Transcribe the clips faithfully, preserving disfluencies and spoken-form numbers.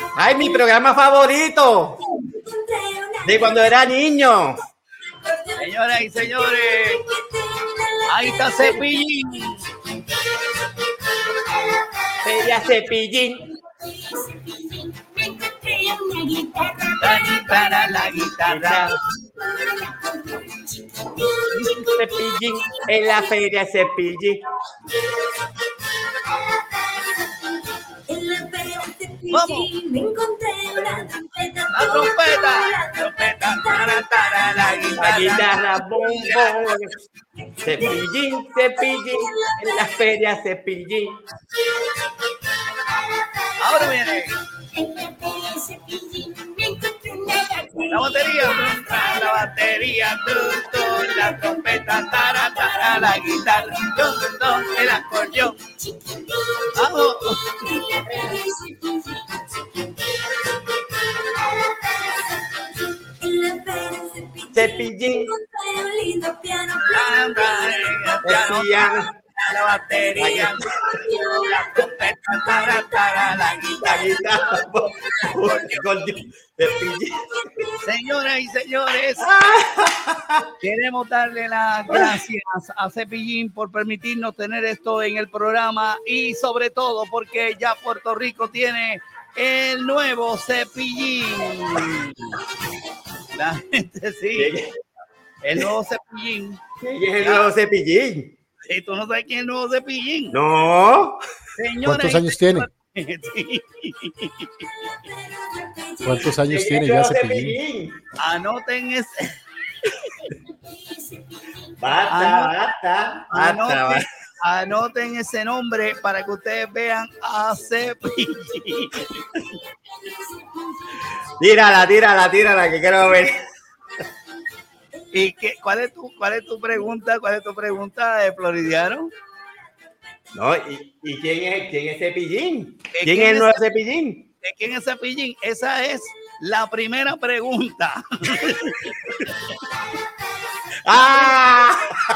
Ay, mi programa favorito de cuando era niño. Señoras y señores, ahí está Cepillín. Feria Cepillín. La guitarra, la guitarra. Cepillín, en la feria Cepillín. Vamos. La trompeta, trompeta, tara, tara, la La guitarra. guitarra, bom, bom. Cepillín, Cepillín, en la feria Cepillín. Ahora viene la batería, la batería, tu, tu, la trompeta, tara, tara, la guitarra, tu, tu, el acordeón. Vamos. Cepillín, La, la, piano, la batería, la trompeta, tara, tara, la la guitarra. guitarra, bom, bom, acordeón. Cepillín. Señoras y señores, queremos darle las gracias a Cepillín por permitirnos tener esto en el programa y sobre todo porque ya Puerto Rico tiene el nuevo Cepillín. La gente sí, el nuevo Cepillín. ¿Quién es el nuevo Cepillín? ¿Y tú no sabes quién es el nuevo Cepillín? No. Señoras ¿Cuántos y años tiene? Sí. ¿Cuántos años ¿Quién tiene es el ya nuevo Cepillín? Anoten ese. Basta, Ano- basta, basta, Anoten, basta. anoten ese nombre para que ustedes vean a Cepillín. Tírala, tírala, tírala, que quiero ver. ¿Y qué, cuál es tu cuál es tu pregunta? ¿Cuál es tu pregunta de Floridiano? No, ¿y, y quién es quién es Cepillín? ¿Eh, ¿Quién quién es el es nuevo Cepillín? ¿De quién es Cepillín? Esa es la primera pregunta. ¡Ah!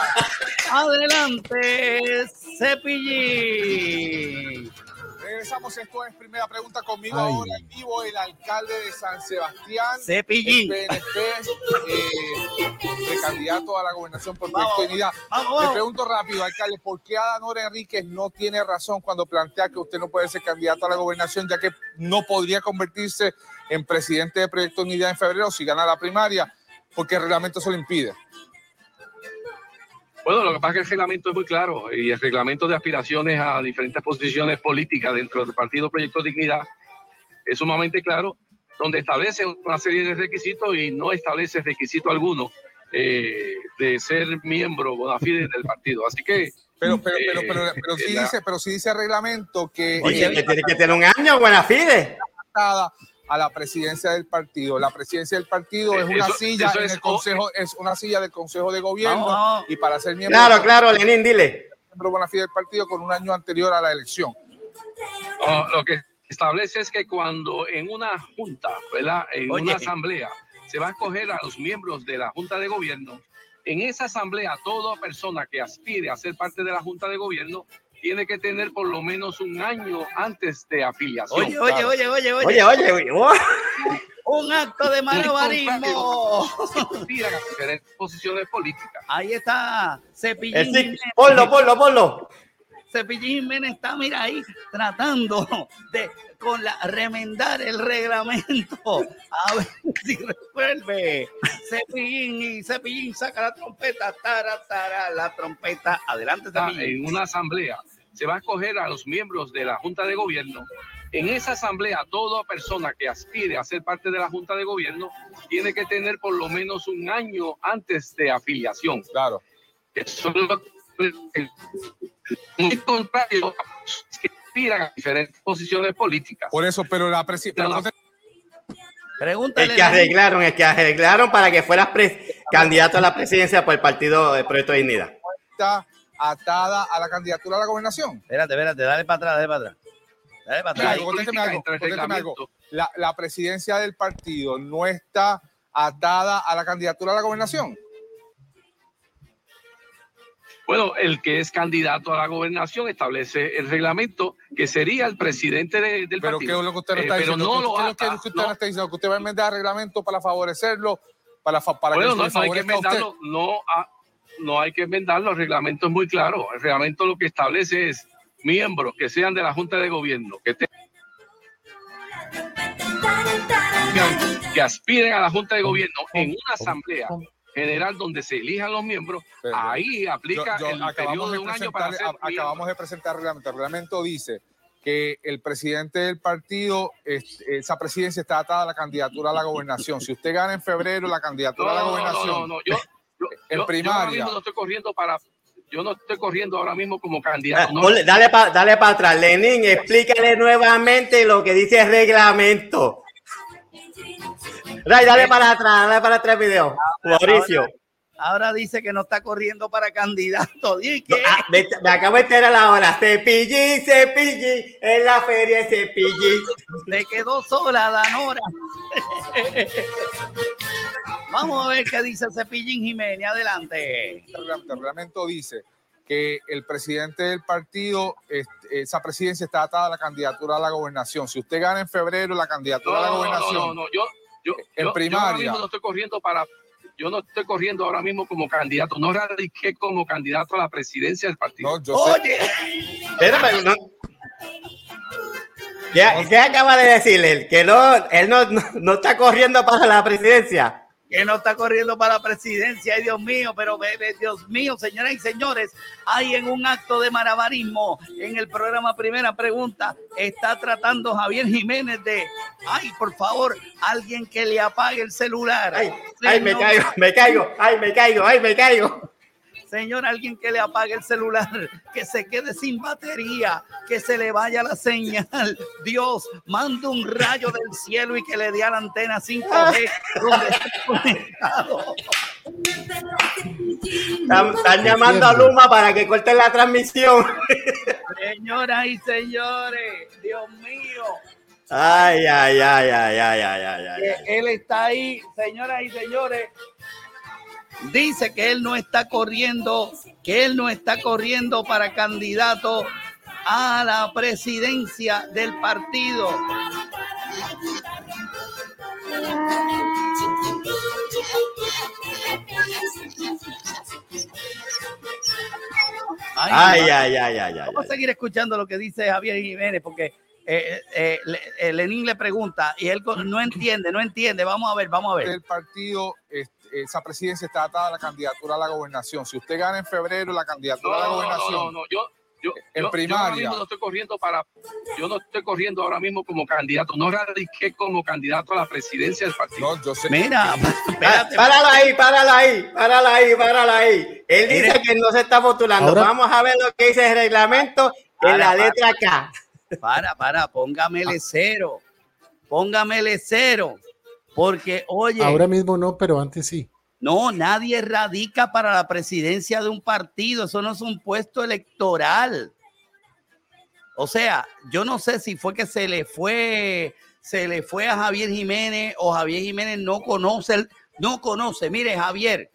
Adelante, Cepillín. Regresamos, esto es Primera Pregunta conmigo. Ay. Ahora en vivo el alcalde de San Sebastián, Cepillín. el P N P, eh, precandidato a la gobernación por Vamos, Proyecto Dignidad. vamos, Le vamos. pregunto rápido, alcalde, ¿por qué Adanora Enríquez no tiene razón cuando plantea que usted no puede ser candidato a la gobernación, ya que no podría convertirse en presidente de Proyecto Unidad en febrero si gana la primaria, porque el reglamento se lo impide? Bueno, lo que pasa es que el reglamento es muy claro y el reglamento de aspiraciones a diferentes posiciones políticas dentro del Partido Proyecto Dignidad es sumamente claro, donde establece una serie de requisitos y no establece requisito alguno eh, de ser miembro bona fide del partido. Así que... Pero, pero, pero, eh, pero, pero, sí la- dice, pero sí dice el reglamento que Oye, eh, que tiene que tener un año, buena fide. atada a la presidencia del partido. La presidencia del partido es una Eso- silla eso en es- el consejo, es una silla del Consejo de Gobierno, Vamos, vamos. y para ser miembro, Claro, claro, Lenín, dile. miembro bona fide del partido con un año anterior a la elección. Oh, lo que establece es que cuando en una junta, ¿verdad? En Oye. una asamblea, se va a escoger a los miembros de la Junta de Gobierno, en esa asamblea toda persona que aspire a ser parte de la Junta de Gobierno tiene que tener por lo menos un año antes de afiliación. Oye, oye, Claro. oye, oye, oye. Oye, oye, oye. oh. Un acto de malabarismo. Aspiran a diferentes posiciones políticas. Ahí está Cepillín. Eh, sí, Jiménez. ponlo, ponlo, ponlo. Cepillín Jiménez está, mira ahí, tratando de con la remendar el reglamento. A ver si resuelve. Cepillín y Cepillín saca la trompeta, tara, tara, la trompeta. Adelante, Está Cepillín. en una asamblea, se va a escoger a los miembros de la Junta de Gobierno. En esa asamblea, toda persona que aspire a ser parte de la Junta de Gobierno tiene que tener por lo menos un año antes de afiliación. Claro. Eso es lo que, muy contrario a los que aspiran a diferentes posiciones políticas. Por eso, pero la presidencia... Pregúntale. El que arreglaron, el que arreglaron para que fueras pre- candidato a la presidencia por el partido de Proyecto de Dignidad. está atada a la candidatura a la gobernación. Espérate, espérate, dale para atrás, dale para atrás. Dale para atrás. Algo, contésteme algo, Entre el contésteme algo. reglamento. La, la presidencia del partido no está atada a la candidatura a la gobernación. Bueno, el que es candidato a la gobernación establece el reglamento que sería el presidente de, del pero partido. ¿qué es lo que usted no está eh, diciendo? Pero no lo ¿Qué es ha, lo que usted no. no está diciendo? ¿Que usted va a enmendar reglamento para favorecerlo? Para, para bueno, que no, no hay que enmendarlo, no, ha, no hay que enmendarlo, el reglamento es muy claro. El reglamento lo que establece es miembros que sean de la Junta de Gobierno, que tengan, que aspiren a la Junta de Gobierno en una asamblea general donde se elijan los miembros, pero, ahí aplica yo, yo, el periodo de un año para ser Acabamos miembro. de presentar el reglamento. El reglamento dice que el presidente del partido, esa presidencia está atada a la candidatura a la gobernación. Si usted gana en febrero la candidatura no, a la gobernación, no, no, no, yo, yo, en primaria. Yo ahora mismo no estoy corriendo para, yo no estoy corriendo ahora mismo como candidato. No. Dale, dale para dale pa atrás, Lenín, explícale nuevamente lo que dice el reglamento. Ray, dale para atrás, dale para atrás el video. Mauricio. Ahora, ahora dice que no está corriendo para candidato. ¿Y qué? No, ah, me, me acabo de enterar ahora. Cepillín, Cepillín, en la feria de Cepillín. Le quedó sola Danora. Vamos a ver qué dice Cepillín Jiménez. Adelante. El reglamento dice que el presidente del partido, esa presidencia está atada a la candidatura a la gobernación. Si usted gana en febrero la candidatura no, a la gobernación, no, no, no, yo, yo, en yo, primaria. Yo ahora mismo no estoy corriendo para, yo no estoy corriendo ahora mismo como candidato, no radiqué como candidato a la presidencia del partido. No, yo Oye, espérame, no. ¿Qué, ¿Qué acaba de decirle él? Que no, él no, no, no está corriendo para la presidencia. Que no está corriendo para la presidencia, ay Dios mío, pero bebé, Dios mío, señoras y señores, hay en un acto de malabarismo en el programa Primera Pregunta, está tratando Javier Jiménez de, ay, por favor, alguien que le apague el celular. Ay, ay me caigo, me caigo, ay, me caigo, ay, me caigo. Señor, alguien que le apague el celular, que se quede sin batería, que se le vaya la señal. Dios, manda un rayo del cielo y que le dé a la antena cinco G donde está conectado. Están, están llamando a Luma para que corten la transmisión. Señoras y señores, Dios mío. Ay, ay, ay, ay, ay, ay, ay, ay. Él está ahí, señoras y señores. Dice que él no está corriendo, que él no está corriendo para candidato a la presidencia del partido. Ay, ay, ay, ay, ay, ay. Vamos a seguir escuchando lo que dice Javier Jiménez porque eh, eh, eh, Lenín le pregunta y él no entiende, no entiende. Vamos a ver, vamos a ver. El partido, esa presidencia está atada a la candidatura a la gobernación. Si usted gana en febrero la candidatura no, a la gobernación, no, no, no, yo, yo, en yo, primaria. Yo ahora mismo no estoy corriendo para, yo no estoy corriendo ahora mismo como candidato, no radiqué como candidato a la presidencia del partido. No, yo sé. Mira, espérate. Páralo ahí, páralo ahí, páralo ahí, páralo ahí. Él dice Mira. que no se está postulando. Ahora, vamos a ver lo que dice el reglamento para, en la para, letra K. Para, para, póngamele cero. Póngamele cero. Porque, oye. Ahora mismo no, pero antes sí. No, nadie radica para la presidencia de un partido. Eso no es un puesto electoral. O sea, yo no sé si fue que se le fue, se le fue a Javier Jiménez o Javier Jiménez no conoce, el, no conoce. Mire, Javier,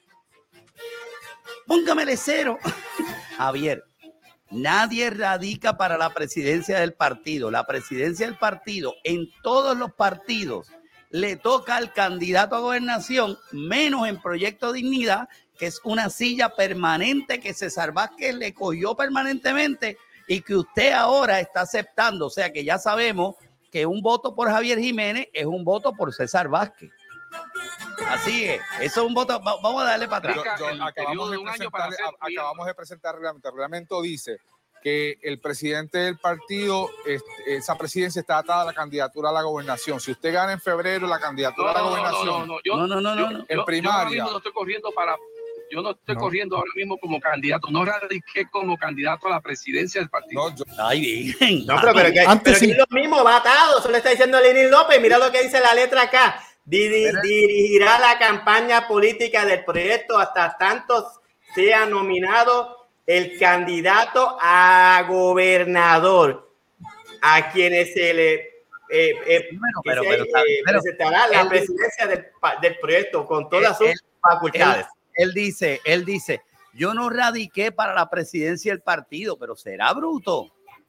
póngamele cero. Javier, nadie radica para la presidencia del partido. La presidencia del partido, en todos los partidos, le toca al candidato a gobernación, menos en Proyecto Dignidad, que es una silla permanente que César Vázquez le cogió permanentemente y que usted ahora está aceptando. O sea que ya sabemos que un voto por Javier Jiménez es un voto por César Vázquez. Así es, eso es un voto. Vamos a darle para atrás. Yo, yo, acabamos, de presentar, acabamos de presentar el reglamento. El reglamento dice que el presidente del partido, esa presidencia está atada a la candidatura a la gobernación. Si usted gana en febrero la candidatura no, a la gobernación, no, no, no, yo, no, no, no, yo, no. en yo, primaria. Yo ahora mismo no estoy corriendo para, yo no estoy no. corriendo ahora mismo como candidato, no radiqué como candidato a la presidencia del partido. No, yo, Ay, bien. No, pero, pero, que, Antes pero sí. que es lo mismo, va atado. Eso le está diciendo Lenín López. Mira lo que dice la letra K. Dir, dirigirá la campaña política del proyecto hasta tanto sea nominado el candidato a gobernador a quienes se le eh, eh, bueno, pero, se, pero, eh, pero, presentará él, la presidencia del, del proyecto con todas él, sus facultades. Él, él dice, él dice, yo no radiqué para la presidencia del partido, pero será bruto.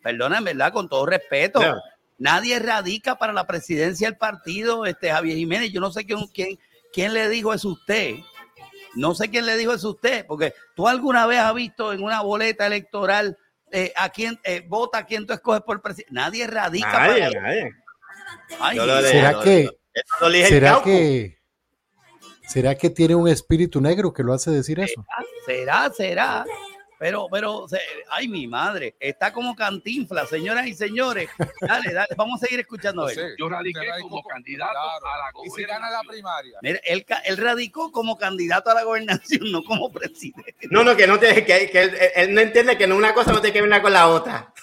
perdona, en verdad, con todo respeto, No. nadie radica para la presidencia del partido, este Javier Jiménez. Yo no sé quién, quién, quién le dijo eso a usted. No sé quién le dijo eso a usted, porque tú alguna vez has visto en una boleta electoral eh, a quién eh, vota, a quién tú escoges por presidente. Nadie radica Nadie, para nadie. Ay, Yo lo de- ¿Será lo- que, Eso lo elige el será caucus. que, será que tiene un espíritu negro que lo hace decir eso? será, será. Pero, pero, se- ay, mi madre, está como Cantinflas, señoras y señores. Dale, dale, vamos a seguir escuchando a él. Sí, Yo radiqué usted radicó como con- candidato claro. a la Y si gana la gobernación. primaria. Mira, él, ca- él radicó como candidato a la gobernación, no como presidente. No, no, que no te, que, que él, él no entiende que una cosa no tiene que ver una con la otra.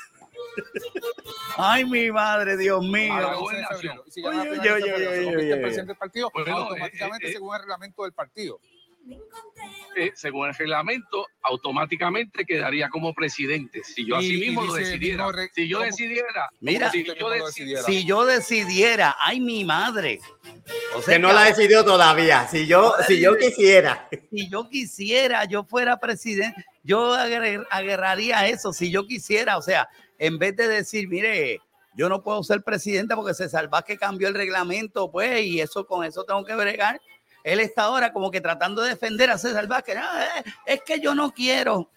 Ay, mi madre, Dios mío. A la la once de gobernación. febrero. Y si gana la Oye, primaria oye, en febrero, oye, se oye, convierte en oye. presidente del partido, Bueno, automáticamente eh, eh, según el reglamento del partido. Eh, según el reglamento, automáticamente quedaría como presidente. Si yo Y- así y mismo lo dice el decidiera. mismo re- Si yo ¿cómo? decidiera. Mira, si usted yo mismo lo deci- decidiera. Si yo decidiera, ay, mi madre. O sea, Que no la decidió todavía. Si yo, si yo quisiera. si yo quisiera, yo fuera presidente, yo agarr- agarraría eso si yo quisiera. O sea, en vez de decir, mire, yo no puedo ser presidente porque César Vázquez cambió el reglamento, pues, y eso con eso tengo que bregar. Él está ahora como que tratando de defender a César Vázquez. No, eh, es que yo no quiero.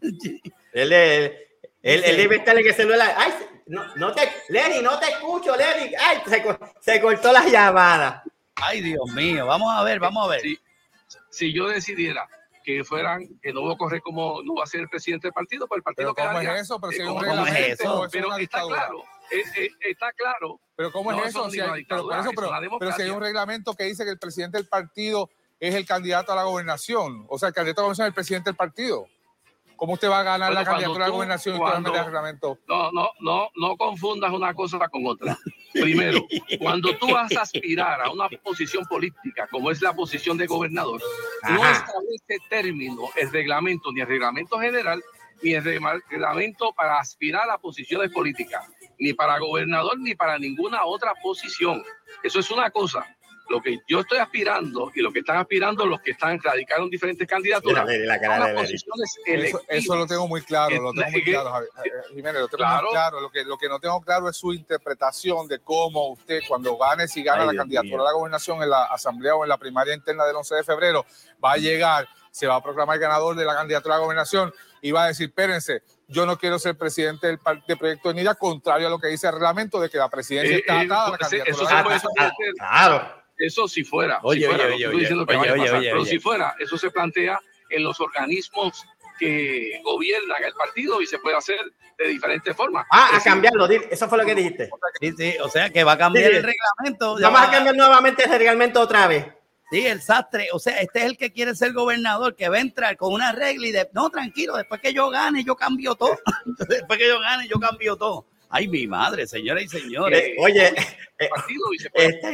Él, él, él, él debe estar en el celular. Ay, no, no te, Lenny, no te escucho, Lenny. Ay, se, co- se cortó la llamada. Ay, Dios mío. Vamos a ver, vamos a ver. Si, si yo decidiera que fueran, que no va a correr como, no va a ser el presidente del partido, pues el partido Pero ¿cómo quedaría. es eso? Pero si eh, hay un como- ¿cómo es reglamento, eso? o es Pero una está dictadura. claro, eh, eh, está claro. Pero ¿cómo No, es eso eso? no Si es una hay, pero, por dictadura, eso, es pero, una pero si hay democracia. un reglamento que dice que el presidente del partido es el candidato a la gobernación, o sea, el candidato a la gobernación es el presidente del partido. ¿Cómo usted va a ganar Bueno, la candidatura a la cuando tú- gobernación y cuando- usted va a meter el reglamento? No, no, no, no confundas una cosa con otra. Primero, cuando tú vas a aspirar a una posición política, como es la posición de gobernador, no Ajá. establece término el reglamento, ni el reglamento general, ni el reg- reglamento para aspirar a posiciones políticas, ni para gobernador, ni para ninguna otra posición. Eso es una cosa. Lo que yo estoy aspirando y lo que están aspirando los que están radicaron diferentes candidaturas Mira, Lenny, la cara son de las Lenny. posiciones Eso, electivas. eso lo tengo muy claro, lo tengo muy Eh, claro, Javi- eh, Jiménez, lo tengo claro. muy claro. Lo que, lo que no tengo claro es su interpretación de cómo usted, cuando gane, si gana Ay, la Dios candidatura mío. a la gobernación en la asamblea o en la primaria interna del once de febrero, va a llegar, se va a proclamar ganador de la candidatura a la gobernación y va a decir, espérense, yo no quiero ser presidente del par- de Proyecto de Unidad, contrario a lo que dice el reglamento de que la presidencia Eh, está eh, atada a la eso- candidatura. eso a se la puede gobernación. someter. Claro. Eso si fuera, Oye, si fuera, oye, no oye, estoy diciendo que oye, vaya a oye, pasar, oye, pero oye. si fuera, eso se plantea en los organismos que gobiernan el partido y se puede hacer de diferentes formas. Ah, Es a decir, cambiarlo. di- Eso fue lo que dijiste. Sí, sí, o sea que va a cambiar Sí, sí. el reglamento. ya Vamos va- a cambiar nuevamente el reglamento otra vez. Sí, el sastre. O sea, este es el que quiere ser gobernador, que va a entrar con una regla y de, no, tranquilo, después que yo gane, yo cambio todo. después que yo gane, yo cambio todo. Ay, mi madre, señoras y señores. Eh, oye, eh, el partido y se puede está,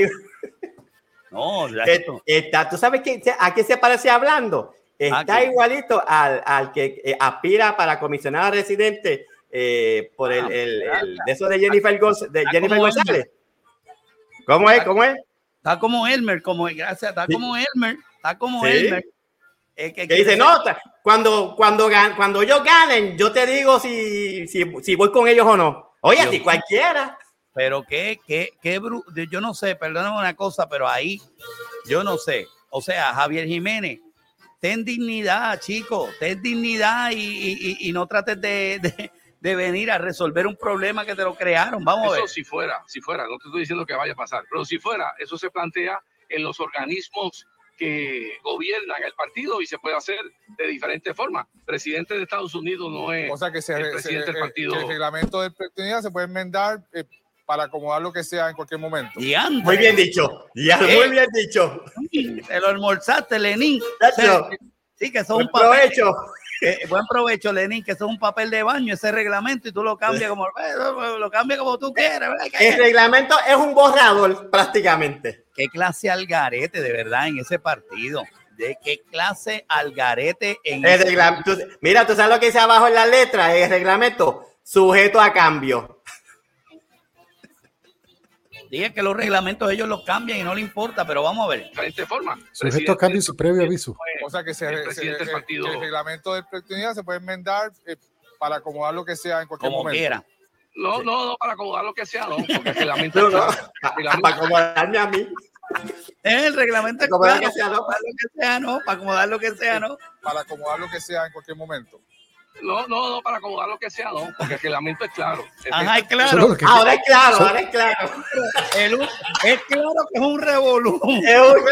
No, ya eh, esto. está- ¿tú sabes qué, a qué se parece hablando? Está ¿A qué? igualito al, al que eh, aspira para comisionado residente eh, por el, Ah, el- mira. el- de eso de Jennifer, Gonz- de Está Jennifer como González. ¿Cómo es? ¿Cómo es? Está como Elmer, como gracias, está Sí. como Elmer, está como Sí. Elmer. El Que quiere dice, ser- no, ta- cuando, cuando, gan- cuando ellos ganen, yo te digo si, si, si voy con ellos o no. Oye, Dios si mío. cualquiera. Pero qué, qué, qué bru- yo no sé, perdóname una cosa, pero ahí yo no sé. O sea, Javier Jiménez, ten dignidad, chico, ten dignidad y, y- y- y no trates de, de- de venir a resolver un problema que te lo crearon. Vamos a ver. Eso si fuera, si fuera, no te estoy diciendo que vaya a pasar, pero si fuera, eso se plantea en los organismos que gobiernan el partido y se puede hacer de diferentes formas. Presidente de Estados Unidos no es O sea que, se, el se- presidente del eh, partido. que el reglamento de Proyecto de Unidad se puede enmendar eh, para acomodar lo que sea en cualquier momento. Diantre, Muy bien dicho. Ya, ¿Qué? muy bien dicho. te lo almorzaste, Lenín. Chacho, Sí, que eso es buen un papel. provecho. Eh, buen provecho, Lenín, que eso es un papel de baño, ese reglamento, y tú lo cambias como, eh, lo, lo cambias como tú quieras. ¿verdad? El reglamento es un borrador prácticamente. ¿Qué clase algarete de verdad en ese partido? ¿De qué clase algarete en El ese regla- tú- mira, tú sabes lo que dice abajo en la letra, el reglamento, sujeto a cambio. Dije que los reglamentos ellos los cambian y no le importa, pero vamos a ver. diferentes formas. Sujeto a cambio y su previo aviso. O sea que, se, El se- presidente del que- partido. que el reglamento de Proyecto de Unidad se puede enmendar eh, para acomodar lo que sea en cualquier Como momento. quiera. No, no, no, para acomodar lo que sea, no, porque el reglamento No, es no, claro. El reglamento- para acomodarme a mí. El reglamento es Como claro, que sea, ¿no? para lo que sea, ¿no? Para acomodar lo que sea, ¿no? Para acomodar lo que sea en cualquier momento. No, no, no, para acomodar lo que sea, no, porque el reglamento es claro. El Ajá, es Solo claro. lo que, Ahora es claro, ahora es claro. El, es claro que es un revolú. Es un-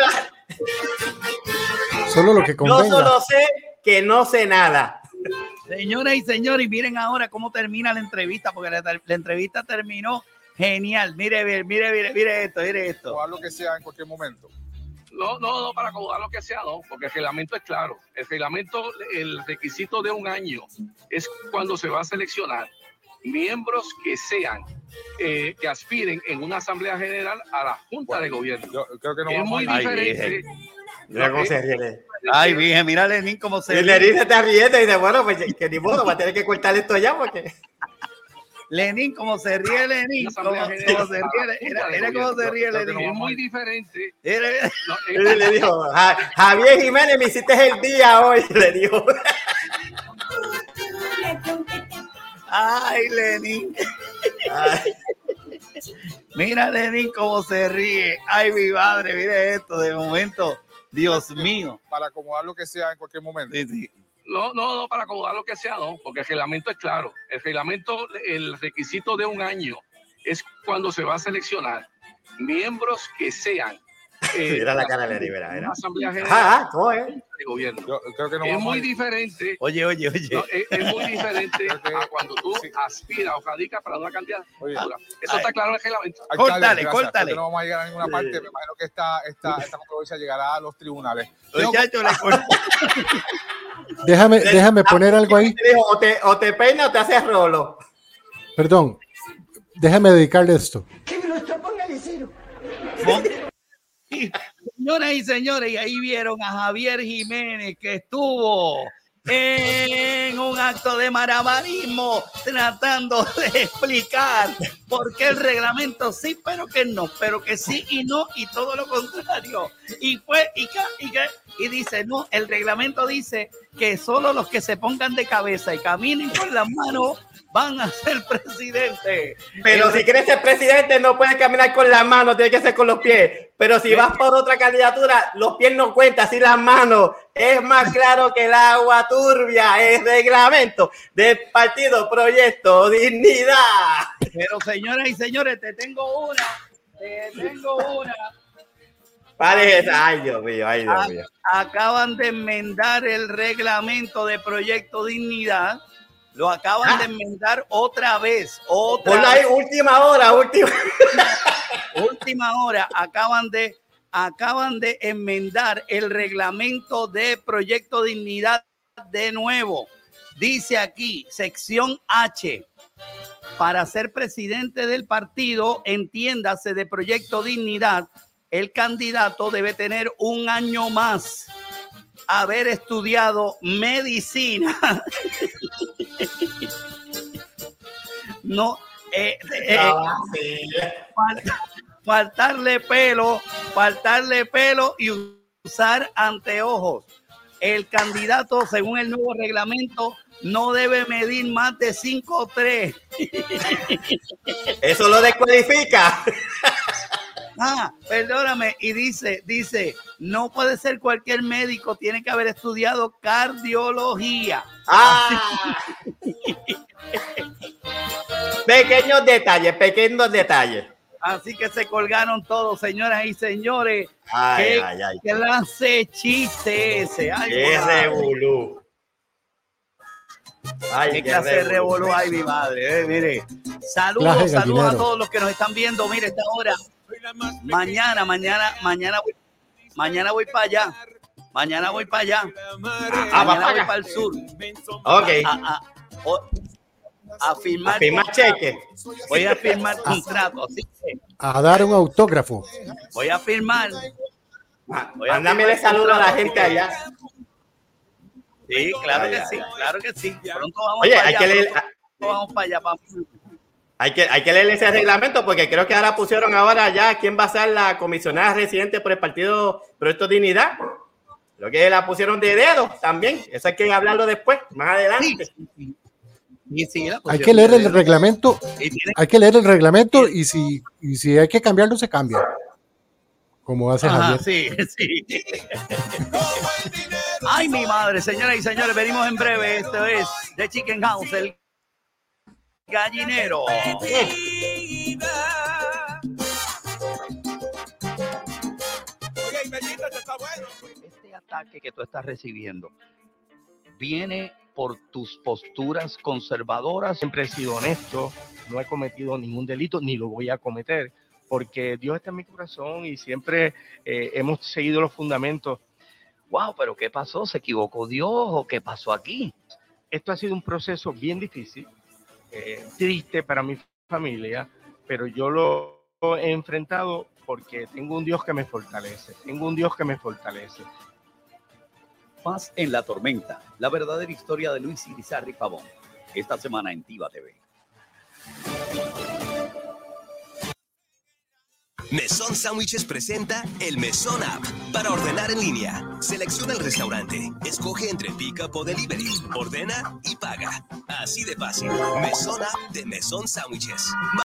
solo lo que Yo convenga. solo sé que no sé nada. Señoras y señores, miren ahora cómo termina la entrevista, porque la, la entrevista terminó genial. Mire, mire, mire, mire, mire esto, mire esto. Acomodar lo que sea en cualquier momento. No, no, no, para acomodar lo que sea, no, porque el reglamento es claro. El reglamento, el requisito de un año es cuando se va a seleccionar miembros que sean, eh, que aspiren en una asamblea general a la Junta de Gobierno. Yo creo que no Es vamos muy a Ay, diferente. Mira cómo se ríe. Ay, Virgen, mira Lenín cómo se Y Lenín se está riendo y dice, bueno, pues que ni modo, va a tener que cortar esto ya porque... Lenín, como se ríe Lenín, Una como, asamblea como se general a la ríe, Junta era, de era como Gobierno. se ríe Yo creo que Lenín. Es muy diferente. Era- No, Y es- le dijo, "Ja- Javier Jiménez, me hiciste el día hoy", le dijo. Ay, Lenín. Ay, Mira Lenín cómo se ríe. Ay, mi madre, mire esto de momento. Dios mío. para acomodar lo que sea en cualquier momento. Sí, sí. No, no, no, para acomodar lo que sea, no, porque el reglamento es claro. El reglamento, el requisito de un año es cuando se va a seleccionar miembros que sean. eh, mira la cara de Lenín, mira, una mira. asamblea general Ajá, ¿cómo es? de gobierno. Yo creo que no Es vamos muy a... diferente. Oye, oye, oye. No, es, es muy diferente Creo que- a cuando tú sí. aspiras o radicas para una candidatura. Oye, Eso está claro en el reglamento. alcalde, Córtale, gracias. córtale. Creo que no vamos a llegar a ninguna Sí. parte. Me imagino que esta, esta, esta controversia llegará a los tribunales. Tengo- Muchacho, le corté. Déjame, déjame poner algo ahí. Le dijo, o te, o te peina o te haces rolo. Perdón. Déjame dedicarle esto. Señoras y señores, y ahí vieron a Javier Jiménez que estuvo en un acto de malabarismo tratando de explicar por qué el reglamento sí, pero que no, pero que sí y no y todo lo contrario. Y fue y, ca- y, ca- y dice, no, el reglamento dice que solo los que se pongan de cabeza y caminen con las manos van a ser presidente. Pero El si quieres ser presidente, no puedes caminar con las manos, tiene que ser con los pies. Pero si vas por otra candidatura, los pies no cuentan, así las manos. Es más claro que el agua turbia. Es reglamento del partido Proyecto Dignidad. Pero señoras y señores, te tengo una, te tengo una. Vale, esa. Ay, Dios mío, ay, Ah, Dios mío. Acaban de enmendar el reglamento de Proyecto Dignidad. Lo acaban Ah. de enmendar otra vez, otra Ponlo ahí, vez, última hora, última. última hora. Acaban de, acaban de enmendar el reglamento de Proyecto Dignidad de nuevo. Dice aquí, sección H. Para ser presidente del partido, entiéndase de Proyecto Dignidad, el candidato debe tener un año más haber estudiado medicina. No, eh, eh, Ah, sí. fal- faltarle pelo, faltarle pelo y usar anteojos. El candidato, según el nuevo reglamento, no debe medir más de cinco tres. Eso lo descualifica. Ah, perdóname. Y dice, dice, no puede ser cualquier médico, tiene que haber estudiado cardiología. Ah. Pequeños detalles, pequeños detalles. Así que se colgaron todos, señoras y señores. Ay, ¿Qué ay, ay. clase chiste ese? Ay, Qué madre. revolú. Ay, Qué qué clase de revolú. revolú, ay, mi madre. Eh, mire, saludos, Clase saludos a gallinero. todos los que nos están viendo. Mire, esta hora. Mañana, mañana, mañana voy, mañana voy para allá. Mañana voy para allá. Ah, va Mañana para voy acá. para el sur. Ok. A, a- o- a firmar. A firmar contrato. cheque. Voy a firmar contrato. Así que A dar un autógrafo. voy a firmar. Voy a Mándamele firmar saludos a la contrato, gente así que- allá. Sí, claro Ay, que ay, sí, ay. claro que sí. Pronto vamos Oye, para hay allá. que leer, pronto vamos para allá. Vamos. hay que, hay que leer ese reglamento porque creo que ahora pusieron ahora ya quién va a ser la comisionada residente por el partido Proyecto Dignidad. Creo que la pusieron de dedo también. Eso hay que hablarlo después, más adelante. Y sí, la Hay que leer el de- reglamento, y tiene- hay que leer el reglamento y si, y si hay que cambiarlo, se cambia. Como hace Ajá, Javier. sí, sí. Ay, mi madre, señoras y señores, venimos en breve. Esto es The Chicken House, el gallinero. Este ataque que tú estás recibiendo viene por tus posturas conservadoras. Siempre he sido honesto, no he cometido ningún delito ni lo voy a cometer, porque Dios está en mi corazón y siempre eh, hemos seguido los fundamentos. Wow, pero ¿qué pasó? ¿Se equivocó Dios o qué pasó aquí? Esto ha sido un proceso bien difícil, eh, triste para mi familia, pero yo lo he enfrentado porque tengo un Dios que me fortalece, tengo un Dios que me fortalece. Paz en la tormenta, la verdadera historia de Luis Irizarry Pavón. Esta semana en Tiva T V. Mesón Sándwiches presenta el Mesón App para ordenar en línea. Selecciona el restaurante, escoge entre Pickup o Delivery, ordena y paga. Así de fácil. Mesón App de Mesón Sándwiches.